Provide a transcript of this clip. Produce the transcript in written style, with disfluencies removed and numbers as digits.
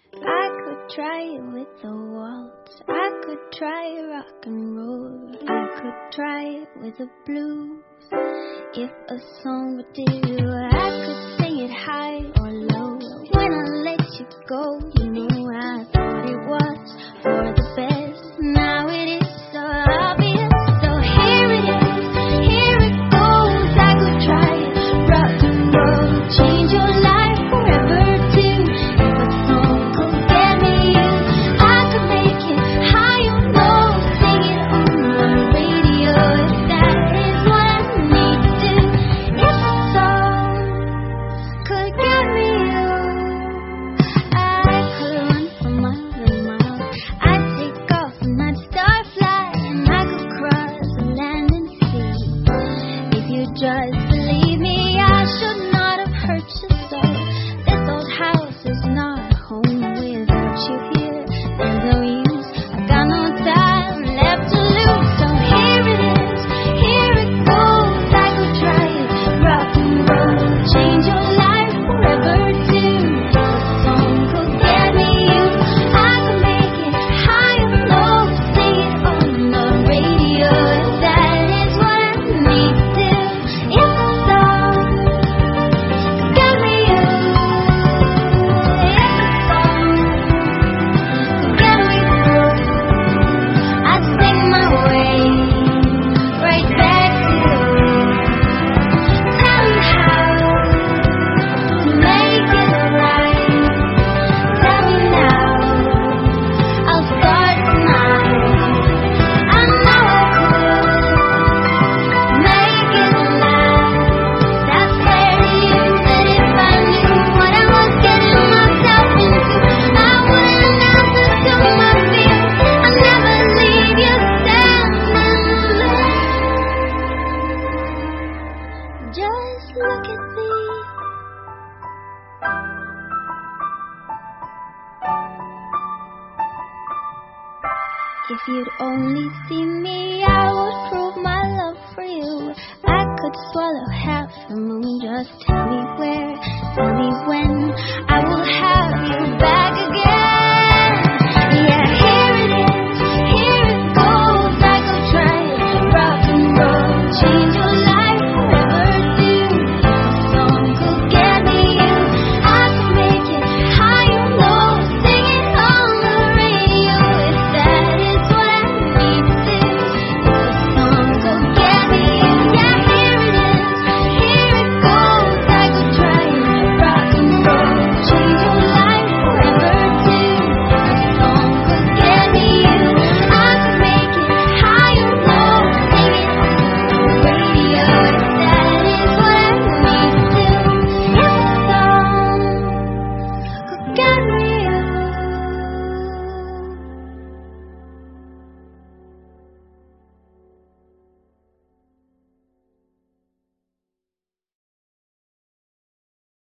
I could try it with the waltz. I could try rock and roll. I could try it with the blues. If a song would do, I could sing it high or low. When I let you go, you know I thought it was for the best. Now it is so obvious. So here it is, here it goes. I could try it, rock and roll, change your life forever too. If a song could get me you, I could make it high or low, sing it on the radio. That is what I need to do. If a song could get me you, I could run for miles and miles. I'd take off and I'd start flying. I could cross the land and sea. If you just believe me, I should not have hurt you so. This old house is not a home without you here. There's no use, I got no time left to lose. So here it is, here it goes. I could try it, rock and roll, change your life forever too. If a song could get me you, I could make it high or low, sing it on the radio. That is what I need to do. If a song could get me you, if a song could get me through, I'd sing my way right back to you. Tell me how to make it right. Tell me now, I'll start tonight. I know I could make it last. That's fair to you, that if I knew what I was getting myself into, I wouldn't have to do my fear. I'll never leave you standing alone. Just look at me. If you'd only see me, I would prove my love for you. I could swallow half the moon. Just tell me where, tell me when. I will